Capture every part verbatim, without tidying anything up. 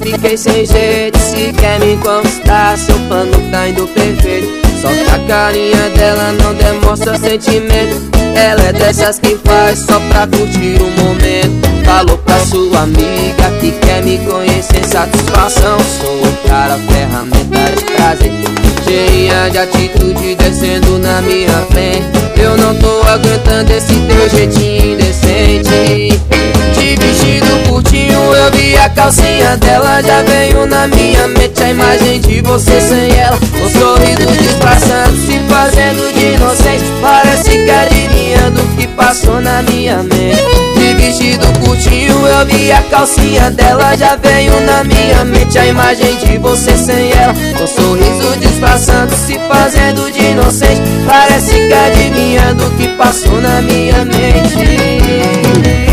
fiquei sem jeito. Se quer me conquistar, seu plano tá indo perfeito. Só que a carinha dela não demonstra sentimento. Ela é dessas que faz só pra curtir o momento. Falou pra sua amiga que quer me conhecer, satisfação. Sou o cara, ferramenta de prazer, cheinha de atitude, descendo na minha frente. Eu não tô aguentando esse teu jeitinho indecente. De vestido curtinho, eu vi a calcinha dela. Já veio na minha mente a imagem de você sem ela, com sorriso disfarçando, se fazendo de inocente. Parece que adivinhando o que passou na minha mente. De vestido curtinho, eu vi a calcinha dela. Já veio na minha mente a imagem de você sem ela, com sorriso disfarçando, se fazendo de inocente. Parece que adivinhando o que passou na minha mente.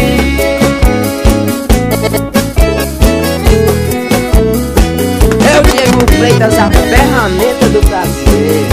Freitas, a ferramenta do prazer.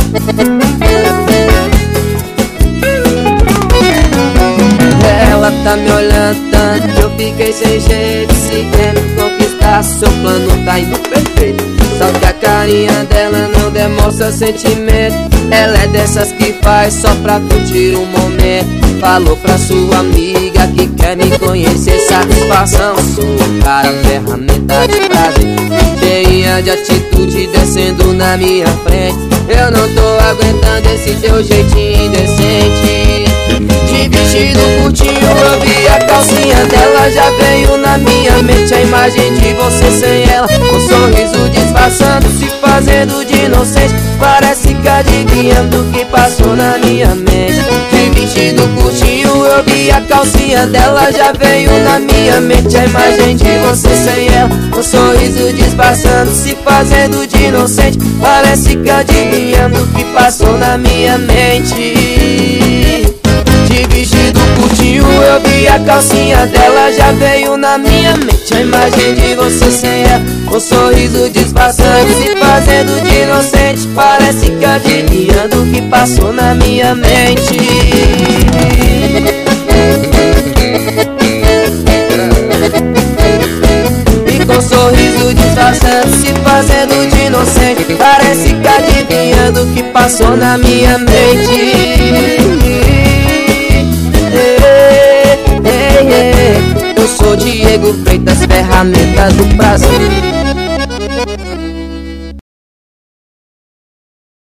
Ela tá me olhando tanto que eu fiquei sem jeito. Se quer me conquistar, seu plano tá indo perfeito. Só que a carinha dela não demonstra sentimento. Ela é dessas que faz só pra curtir o momento. Falou pra sua amiga que quer me conhecer, satisfação. Sou o cara, ferramenta de prazer, cheinha de atitude, descendo na minha frente. Eu não tô aguentando esse teu jeitinho indecente. De vestido curtinho, eu vi a calcinha dela. Já veio na minha mente a imagem de você sem ela, com sorriso disfarçando, se fazendo de inocente. Parece que adivinhando o que passou na minha mente. De vestido curtinho, eu vi a calcinha dela. Já veio na minha mente a imagem de você sem ela, com sorriso disfarçando, se fazendo de inocente. Parece que adivinhando o que passou na minha mente. De vestido curtinho, eu vi a calcinha dela. Já veio na minha mente a imagem de você sem ela, com sorriso disfarçando, se fazendo de inocente. Parece que adivinhando o que passou na minha mente. E com sorriso disfarçando, se fazendo de inocente. Parece que adivinhando o que passou na minha mente. Eu sou Diego Freitas, ferramenta do prazer.